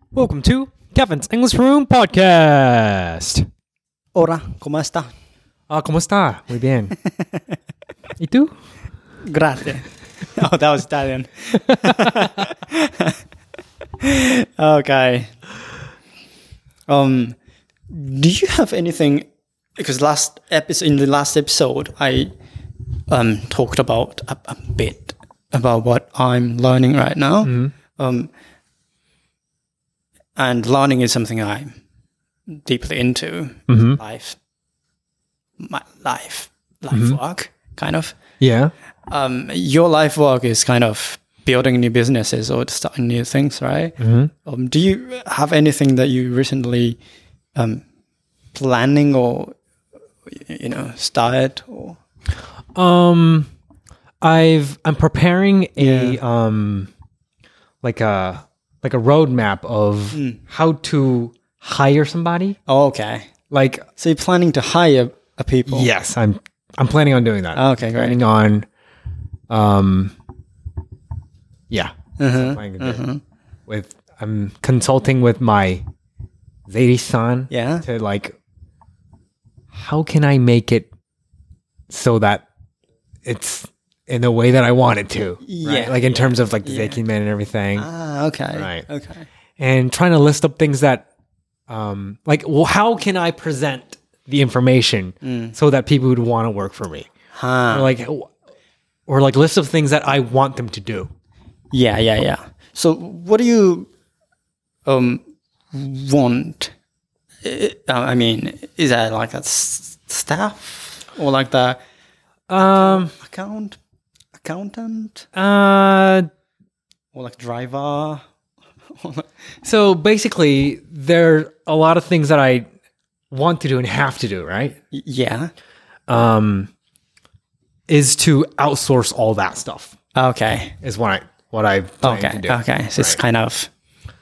Welcome to Kevin's English Room Podcast. Hola, ¿cómo está? ¿Cómo está? Muy bien. ¿Y tú? Gracias. Oh, that was Italian. Okay. Do you have anything? Because in the last episode, I talked about a bit about what I'm learning right now. And learning is something I'm deeply into. Life work, kind of. Yeah. Your life work is kind of building new businesses or starting new things, right? Do you have anything that you recently planning or started or? I'm preparing a like a roadmap of how to hire somebody. Oh, okay. Like, So you're planning to hire a people? yes, I'm planning on doing that. Okay, great. Planning on, yeah. That's what I'm planning to do. I'm consulting with my Zairi-san. Yeah. To like, how can I make it so that it's in the way that I want it to? Yeah, Right? Like in terms of like the Zeikiman and everything. Ah, okay. Right. Okay. And trying to list up things that, how can I present the information so that people would want to work for me? Or like list of things that I want them to do. Yeah. So what do you want? I mean, is that like a staff or like the accountant or like driver? So basically, there are a lot of things that I want to do and have to do, right? Yeah. Is to outsource all that stuff. Okay. Is what I plan to do. Okay. So it's kind of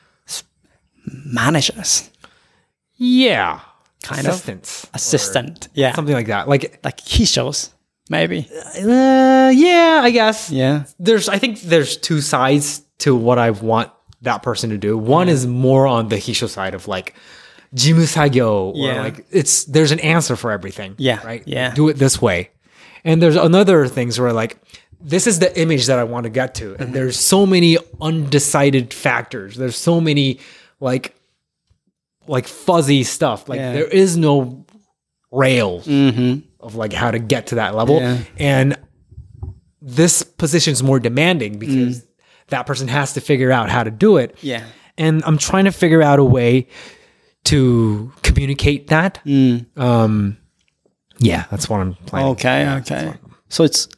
managers, Yeah. kind Assistants. of assistant. Yeah. Something like that. Like, Like hishos, maybe. yeah, I guess. Yeah. I think there's two sides to what I want that person to do. One is more on the hisho side of like jimu sagyo, or Yeah. like there's an answer for everything. Yeah, Right? yeah. Do it this way. And there's another things where like, this is the image that I want to get to. And there's so many undecided factors. There's so many like fuzzy stuff. Like there is no rails of like how to get to that level. Yeah. And this position is more demanding because that person has to figure out how to do it. Yeah. And I'm trying to figure out a way to communicate that. Yeah, that's what I'm planning. Okay. So it's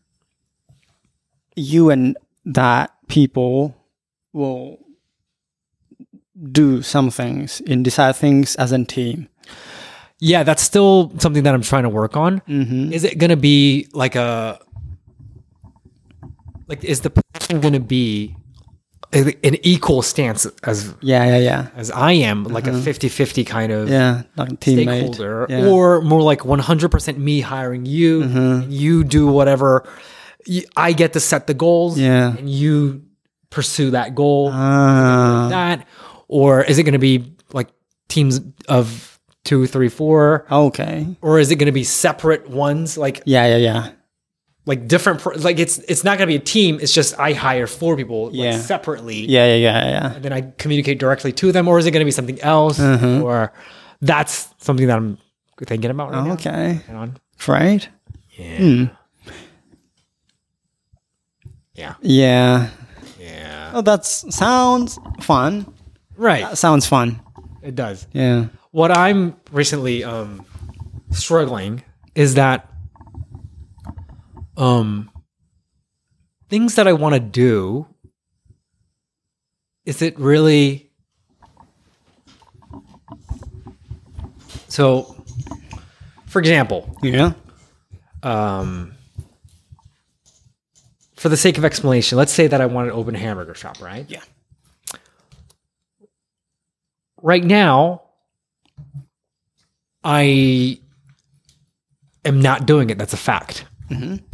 you and that people will do some things and decide things as a team. Yeah, that's still something that I'm trying to work on. Is it going to be is the position going to be an equal stance as Yeah. as I am, like a 50-50 kind of Yeah, like a teammate. stakeholder, Yeah. or more like 100% me hiring you, you do whatever, I get to set the goals, Yeah. and you pursue that goal, Ah. that, or is it going to be like teams of 2, 3, 4, Okay. or is it going to be separate ones, like Yeah. like different, like it's not going to be a team. It's just I hire 4 people like, separately. Yeah. And then I communicate directly to them, or is it going to be something else? Or that's something that I'm thinking about right now. Okay. Hang on. Great. Yeah. Yeah. Yeah. Oh, that sounds fun. Right. That sounds fun. It does. Yeah. What I'm recently struggling is that things that I want to do, is it really... So, for example, Yeah. for the sake of explanation, let's say that I want to open a hamburger shop, right? Yeah. Right now, I am not doing it. That's a fact.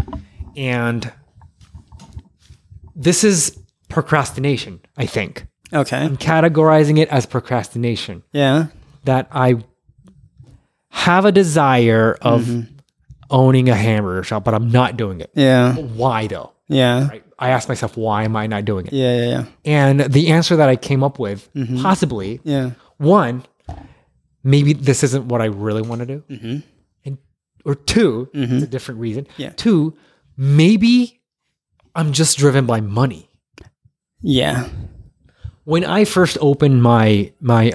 And this is procrastination, I think. Okay. I'm categorizing it as procrastination. Yeah. That I have a desire of owning a hamburger shop, but I'm not doing it. Yeah. Why though? Yeah. Right? I asked myself, why am I not doing it? Yeah. Yeah. And the answer that I came up with, possibly, Yeah. one, maybe this isn't what I really want to do. And or two, it's a different reason. Yeah. Two, maybe I'm just driven by money. Yeah. When I first opened my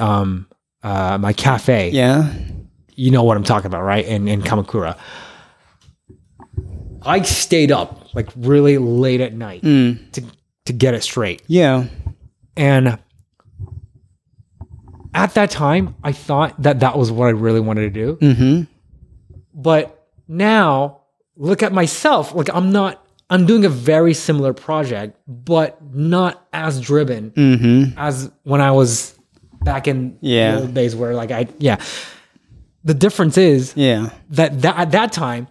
cafe, Yeah. you know what I'm talking about, right? In Kamakura. I stayed up like really late at night to get it straight. Yeah. And at that time, I thought that was what I really wanted to do. But now, look at myself. Like I'm doing a very similar project, but not as driven as when I was back in the old days where like the difference is that at that time,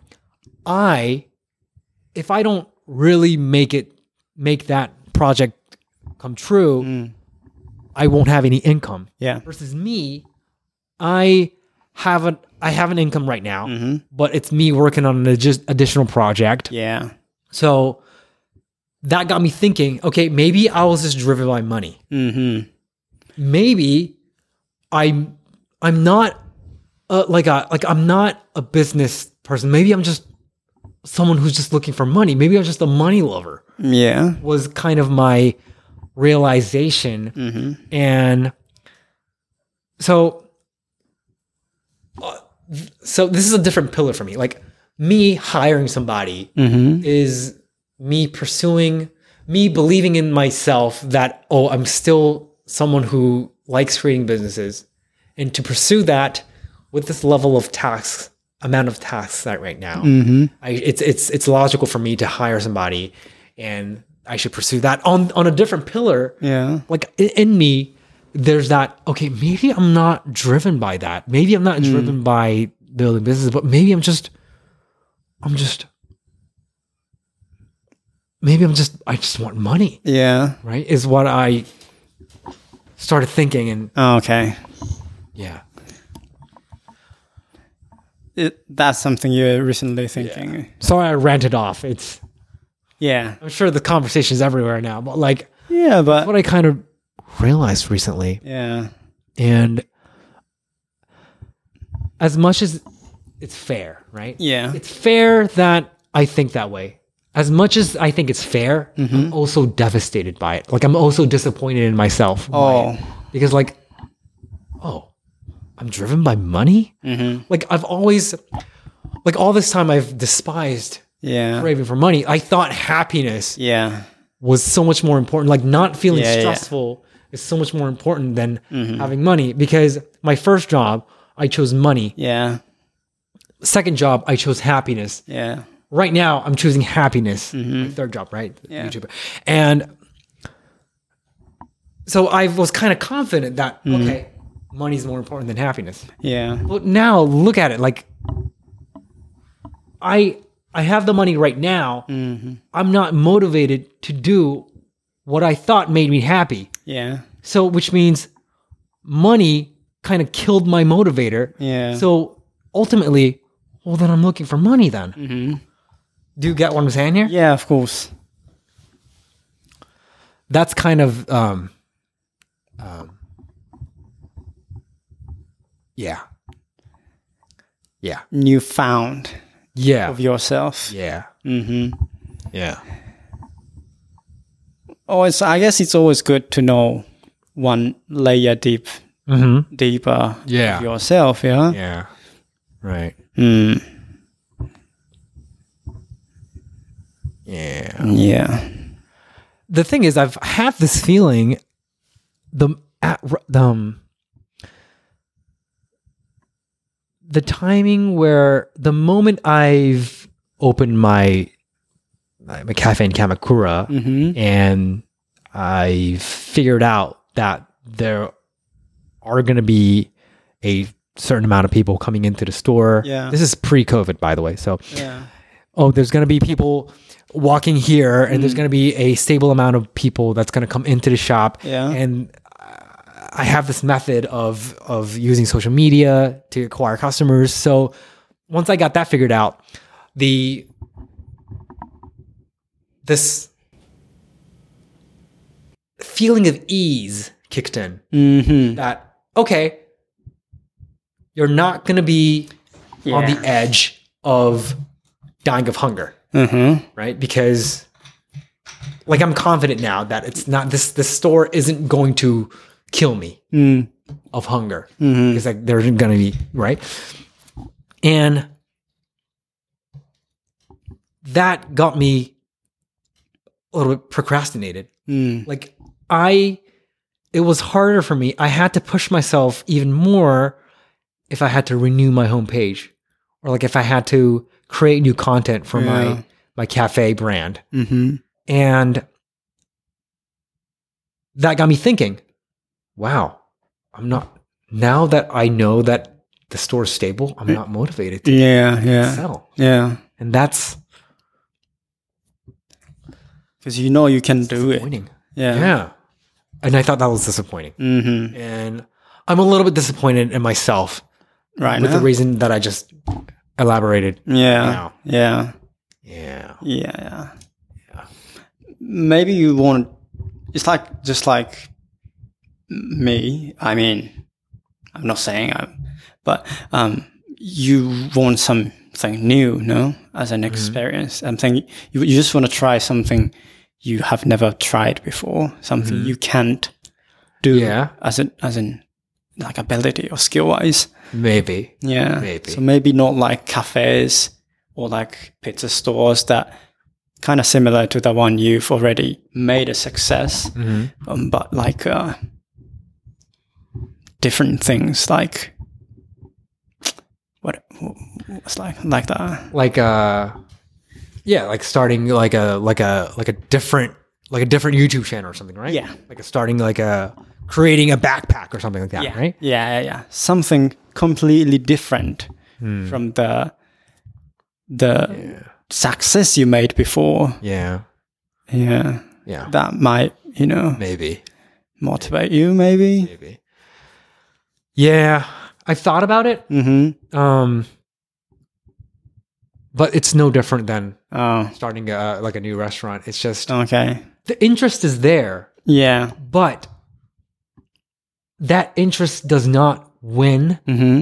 if I don't really make that project come true, I won't have any income. Yeah. Versus me, I have an income right now, but it's me working on an additional project. Yeah. So that got me thinking, okay, maybe I was just driven by money. Maybe I'm not I'm not a business person. Maybe I'm just someone who's just looking for money. Maybe I'm just a money lover. Yeah. Was kind of my realization. And so this is a different pillar for me. Like me hiring somebody is me believing in myself that, I'm still someone who likes creating businesses, and to pursue that with this level of amount of tasks that right now, it's logical for me to hire somebody, and I should pursue that on a different pillar. Yeah. Like in me, there's that, okay, maybe I'm not driven by that. Maybe I'm not driven by building business, but maybe I just want money. Yeah. Right? Is what I started thinking. And Okay. yeah. That's something you're recently thinking. Sorry I ranted off. Yeah. I'm sure the conversation's everywhere now, but like, Yeah, but what I kind of realized recently. yeah. And as much as it's fair, right? Yeah. It's fair that I think that way. As much as I think it's fair, I'm also devastated by it. Like I'm also disappointed in myself. by it. Because like, I'm driven by money? Like I've always, like all this time I've despised craving for money. I thought happiness was so much more important. Like not feeling stressful is so much more important than having money. Because my first job, I chose money. Yeah. Second job, I chose happiness. Yeah. Right now, I'm choosing happiness. My third job, right? Yeah. YouTuber. And so I was kind of confident that, okay, money's more important than happiness. Yeah. But now look at it. Like I have the money right now. I'm not motivated to do what I thought made me happy. Yeah. So, which means money kind of killed my motivator. Yeah. So ultimately, well, then I'm looking for money then. Do you get what I'm saying here? Yeah, of course. That's kind of, yeah. Newfound Yeah. of yourself. Yeah. Yeah. Oh, I guess it's always good to know one layer deeper Yeah. of yourself. Yeah. Yeah. Right. Yeah. Yeah. The thing is, I've had this feeling the timing where the moment I've opened my cafe in Kamakura and I figured out that there are going to be a certain amount of people coming into the store. Yeah. This is pre-COVID, by the way. So Yeah. oh, there's going to be people walking here, and there's going to be a stable amount of people that's going to come into the shop. Yeah. And I have this method of using social media to acquire customers. So once I got that figured out, this feeling of ease kicked in. Mm-hmm. That, okay, you're not going to be on the edge of dying of hunger, right? Because like I'm confident now that it's not this store isn't going to kill me of hunger. Because like there's going to be, right? And that got me a little bit procrastinated. Like it was harder for me. I had to push myself even more if I had to renew my homepage, or like if I had to create new content for my cafe brand. And that got me thinking, wow, I'm not, now that I know that the store is stable, I'm not motivated to sell. Yeah. And that's Because you know you can do it. disappointing. Yeah. Yeah. And I thought that was disappointing. Mm-hmm. And I'm a little bit disappointed in myself Right with now. the reason that I just elaborated. Yeah. now. Yeah. Yeah. Yeah. Maybe you want, it's like, just like me. I mean, I'm not saying but you want something new, no? As an experience. I'm saying you just want to try something you have never tried before, something you can't do as in like ability or skill wise. Maybe. Yeah. Maybe. So maybe not like cafes or like pizza stores that kind of similar to the one you've already made a success, but like different things like what's like that. Like like starting like a different YouTube channel or something, right? Yeah. Like starting creating a backpack or something like that, Yeah. right? Yeah. Something completely different from the success you made before. Yeah. Yeah. Yeah. That might, Maybe. motivate you maybe. Maybe. Yeah. I thought about it. But it's no different than Oh, starting like a new restaurant. It's just okay. the interest is there, Yeah. but that interest does not win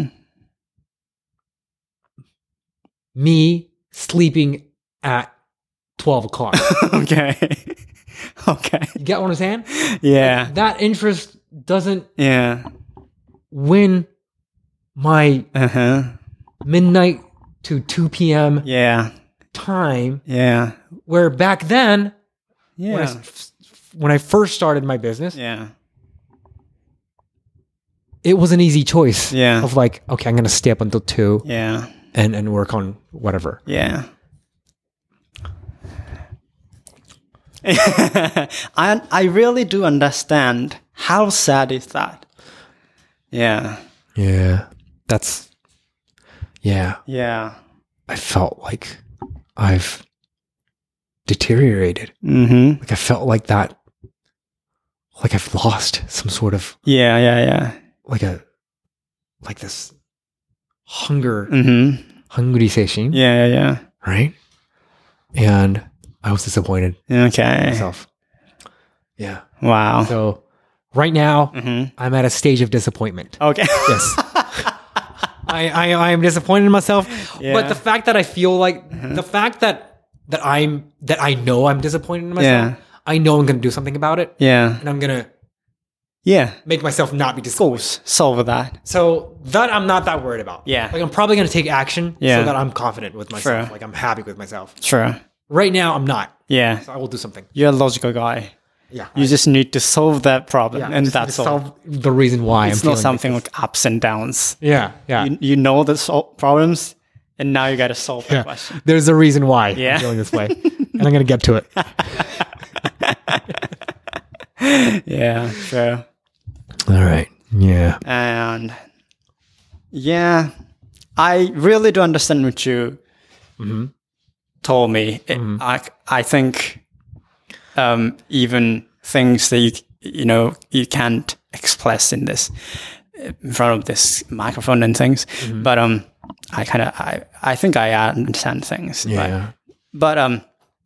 me sleeping at 12 o'clock. Okay. Okay. You get what I'm saying? Yeah. That interest doesn't Yeah. win my Uh-huh. midnight to 2 p.m. Yeah. time, Yeah. where back then, Yeah. when I first started my business, Yeah. it was an easy choice Yeah. of like, okay, I'm going to stay up until 2 Yeah. and work on whatever. Yeah. I really do understand how sad is that. Yeah. Yeah. Yeah. Yeah. I felt like I've deteriorated. Mm-hmm. Like I felt like that, like I've lost some sort of Yeah. like this hunger, Mm-hmm. hungry station, Yeah. right? And I was disappointed in Okay. myself. Yeah. Wow. So right now Mm-hmm. I'm at a stage of disappointment. Okay. Yes. I am disappointed in myself. Yeah. But the fact that I feel like the fact that I know I'm disappointed in myself, Yeah. I know I'm gonna do something about it. Yeah. And I'm gonna Yeah. make myself not be Of disappointed. course. Solve that. So that I'm not that worried about. Yeah. Like I'm probably gonna take action Yeah. so that I'm confident with myself. Sure. Like I'm happy with myself. Sure. Right now I'm not. Yeah. So I will do something. You're a logical guy. Yeah. You just need to solve that problem, and just that's all. solve the reason why It's I'm not feeling something like like ups and downs. this. Yeah. You know the problems, and now you got to solve that Yeah. question. There's a reason why Yeah. I'm feeling this way. And I'm gonna get to it. Yeah, sure. All right. Yeah. And yeah, I really do understand with you. told me, I think even things that you can't express in front of this microphone and things, but I think I understand things. Yeah. But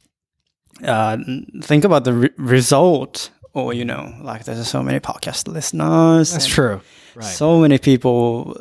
think about the result, or like there's so many podcast listeners. That's true. Right. So many people,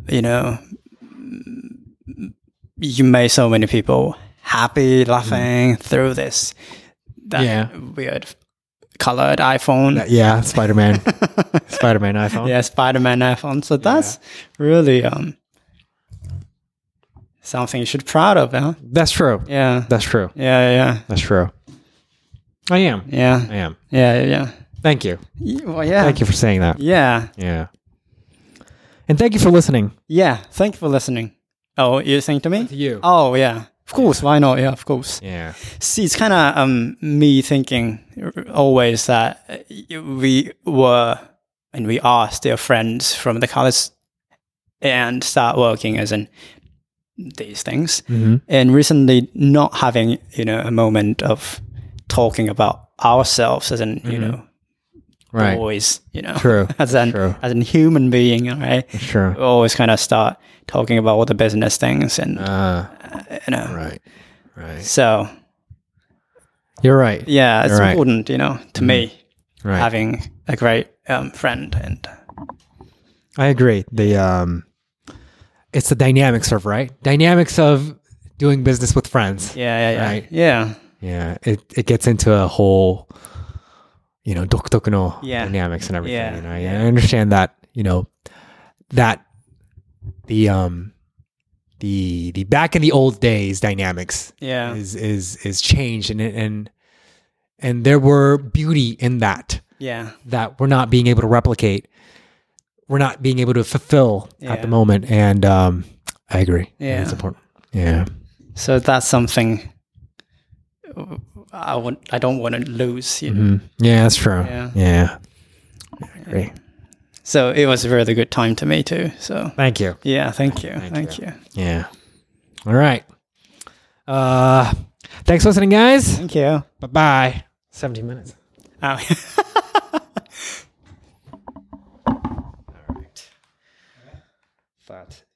you made so many people happy, laughing through this weird colored iPhone. Yeah, Spider-Man. Spider-Man iPhone. Yeah, Spider-Man iPhone. So that's really something you should be proud of, huh? That's true. Yeah. That's true. Yeah. That's true. I am. Yeah. I am. Yeah. Thank you. Well, yeah. Thank you for saying that. Yeah. Yeah. And thank you for listening. Yeah. Thank you for listening. Oh, you're saying to me? To you. Oh, yeah. Of course. Why not? Yeah, of course. Yeah. See, it's kind of me thinking always that we were and we are still friends from the college and start working as in these things. And recently not having, a moment of talking about ourselves as in, Right. always, True. as an human being, right? True. We always kind of start talking about all the business things and, Right. So, You're right. yeah, it's You're right. important, to me, Right. having a great friend. And I agree. It's the dynamics of doing business with friends. yeah. Right. Yeah. Yeah. It gets into a whole, 独特の Yeah. dynamics and everything. Yeah. I understand that, that the back in the old days dynamics Yeah. is changed and there were beauty in that Yeah. we're not being able to replicate. We're not being able to fulfill at the moment. And I agree. Yeah. It's important. Yeah. So that's something I don't want to lose. Yeah, that's true. Yeah. I agree. So it was a really good time to me too. So Thank you. yeah, thank you. Thank you. Yeah. All right. Thanks for listening, guys. Thank you. Bye-bye. 17 minutes. Oh. But